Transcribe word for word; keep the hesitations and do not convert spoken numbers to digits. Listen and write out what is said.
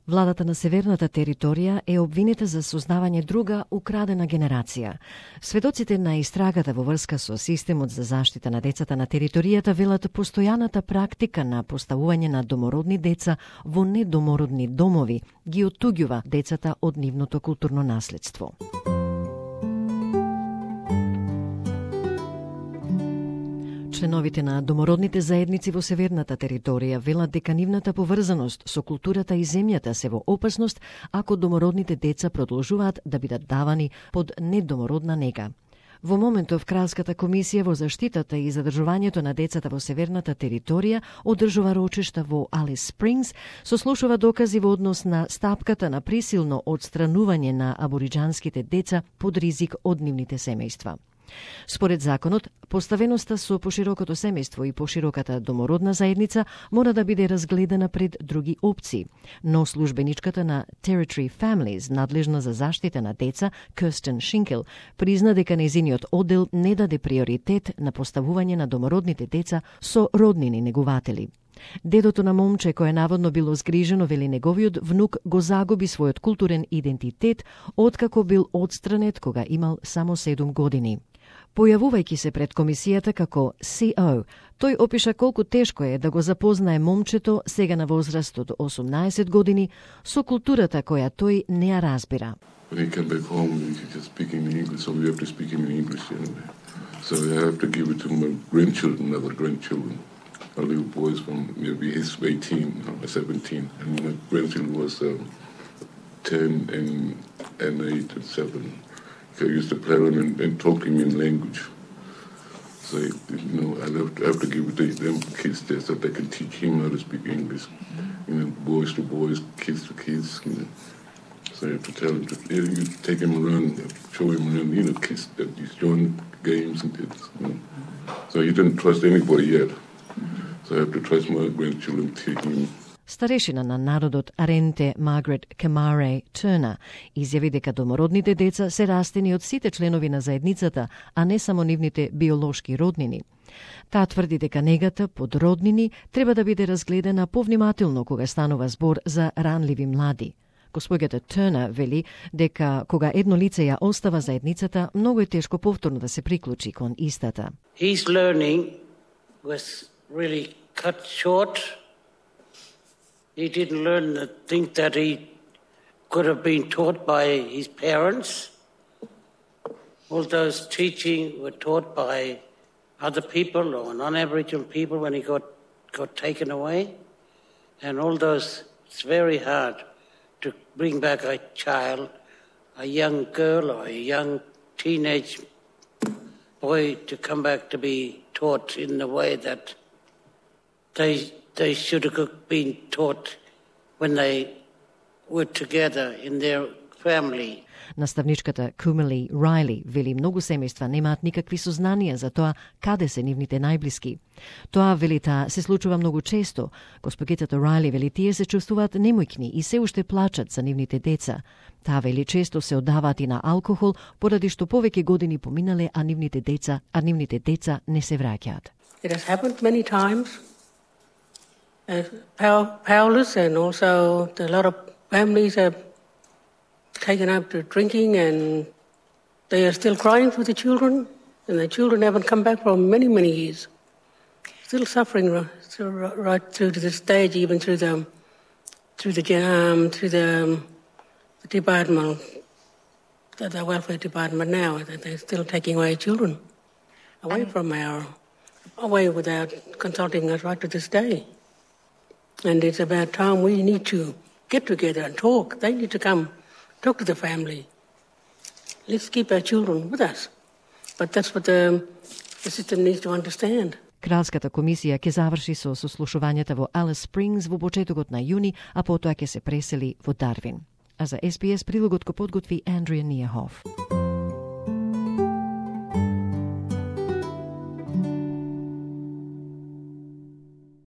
Владата на северната територија е обвинита за создавање друга украдена генерација. Сведоците на истрагата во врска со системот за заштита на децата на територијата велат постојаната практика на поставување на домородни деца во недомородни домови ги оттуѓува децата од нивното културно наследство. Членовите на домородните заедници во северната територија велат дека нивната поврзаност со културата и земјата се во опасност ако домородните деца продолжуваат да бидат давани под недомородна нега. Во моментов Кралската комисија во заштитата и задржувањето на децата во северната територија одржува рочишта во Алис Спрингс, сослушува докази во однос на стапката на присилно одстранување на абориџанските деца под ризик од нивните семејства. Според законот, поставеноста со поширокото семејство и пошироката домородна заедница мора да биде разгледана пред други опции, но службеничката на Territory Families, надлежна за заштита на деца, Кирстен Шинкел, призна дека нејзиниот оддел не даде приоритет на поставување на домородните деца со роднини негуватели. Дедото на момче кое наводно било згрижено, вели неговиот внук го загуби својот културен идентитет откако бил одстранет кога имал само седум години. Појавувајќи се пред комисијата како Си О, тој опиша колку тешко е да го запознае момчето, сега на возраст од осумнаесет години, со културата која тој не ја разбира. When he came back home, he could just speak in English, so we have to speak him in English. Anyway. So I have to give it to my grandchildren, other grandchildren. My little boys from maybe he's eighteen, or seventeen, and my grandchildren was um, ten and and eight and seven. So I used to play with him and, and talk to him in language. So you know, I have to, I have to give it to them kids there so they can teach him how to speak English. You know, boys to boys, kids to kids. You know. So you have to tell him to you, know, you take him around, show him around. You know, kids that he's join games and things. You know. So you didn't trust anybody yet. So I have to trust my grandchildren to him. Старешина на народот Аренте Маргарет Камаре Терна изјави дека домородните деца се растени од сите членови на заедницата, а не само нивните биолошки роднини. Таа тврди дека негата под роднини треба да биде разгледана повнимателно кога станува збор за ранливи млади. Госпоѓата Терна вели дека кога едно лице ја остава заедницата, многу е тешко повторно да се приклучи кон истата. His learning was really cut short. He didn't learn the things that he could have been taught by his parents. All those teaching were taught by other people or non-Aboriginal people when he got, got taken away. And all those, it's very hard to bring back a child, a young girl or a young teenage boy to come back to be taught in the way that they they should have been taught when they were together in their family. Наставничката Кумели Райли вели многу семејства немаат никакви сознанија за тоа каде се нивните најблиски. Тоа, вели таа, се случува многу често. Госпогицата Райли вели тие се чувствуваат немојкни и се уште плачат за нивните деца. Таа вели често се оддаваат и на алкохол, поради што повеќе години поминале, а нивните деца, а нивните деца не се враќаат. It has happened many times. Uh, power, powerless, and also a lot of families have taken up to drinking, and they are still crying for the children, and the children haven't come back for many, many years. Still suffering right, right through to this stage, even through the through the um, through the, um, the department, the, the welfare department now. That they're still taking away children away um. from our away without consulting us right to this day. And it's about time we need to get together and talk. They need to come talk to the family. Let's keep our children with us. But that's what the, the system needs to understand. Кралската комисија ќе заврши со сослушувањата во Алис Спрингс во почетокот на јуни, а потоа ќе се пресели во Дарвин. А за Ес Би Ес прилогот го подготви Андрија Нијахов.